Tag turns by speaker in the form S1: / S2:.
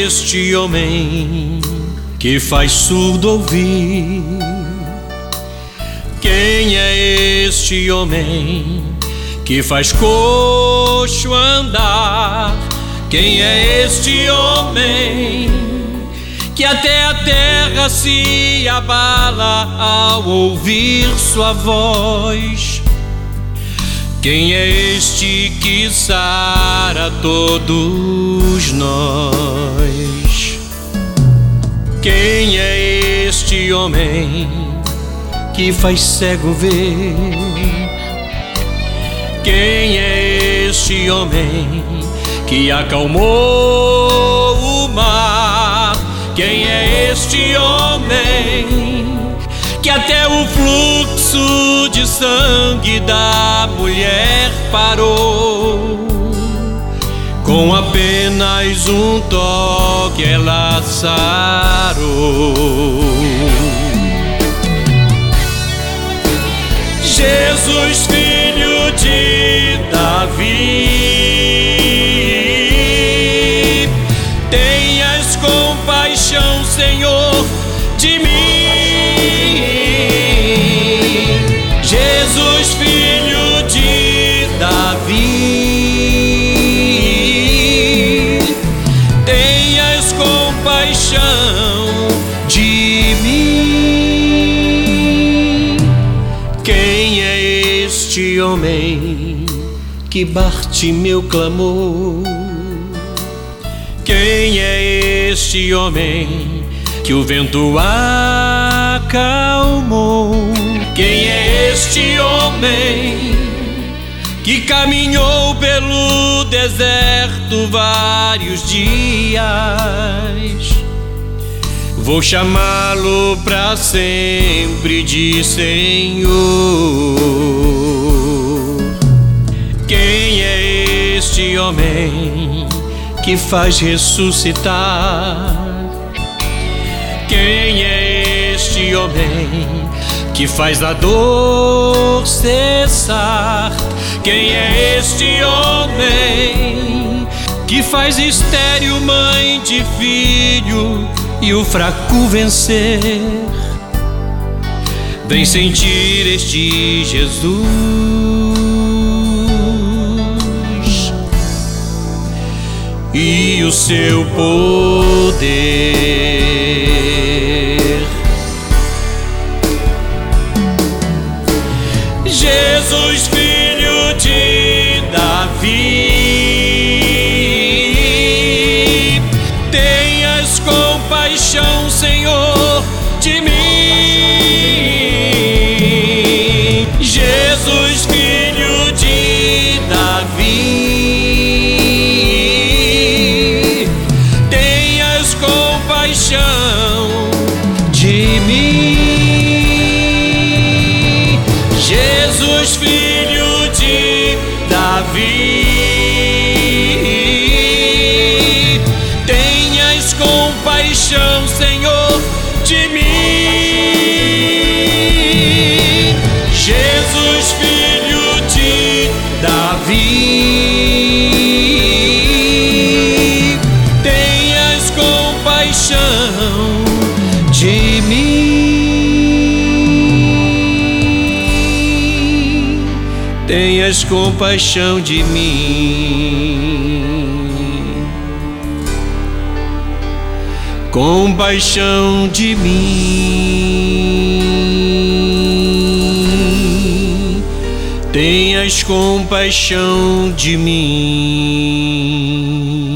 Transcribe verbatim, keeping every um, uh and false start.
S1: este homem que faz surdo ouvir? Quem é este homem que faz coxo andar? Quem é este homem que até a terra se abala ao ouvir sua voz? Quem é este que sara todos nós? Quem é este homem que faz cego ver? Quem é este homem que acalmou o mar? Quem é este homem que até o fluxo de sangue da mulher parou? Com apenas um toque ela sarou. Jesus, filho de Davi, tenhas compaixão, Senhor, de mim. Jesus, filho de Davi, tenhas compaixão de mim. Quem é este homem que Bartimeu clamou? Quem é este homem que o vento acalmou? Quem é este homem que caminhou pelo deserto vários dias? Vou chamá-lo pra sempre de Senhor. Quem é este homem que faz ressuscitar? Quem é este homem que faz a dor cessar? Quem é este homem que faz estéril mãe de filho e o fraco vencer? Vem sentir este Jesus e o seu poder. Jesus, filho de Davi, tenhas compaixão, Senhor, de mim. Jesus, filho de Davi, tenhas compaixão de mim. Jesus, filho de Davi, tenhas compaixão, Senhor, de mim. Jesus, filho de Davi, tenhas compaixão de mim. Tenhas compaixão de mim, compaixão de mim, tenhas compaixão de mim.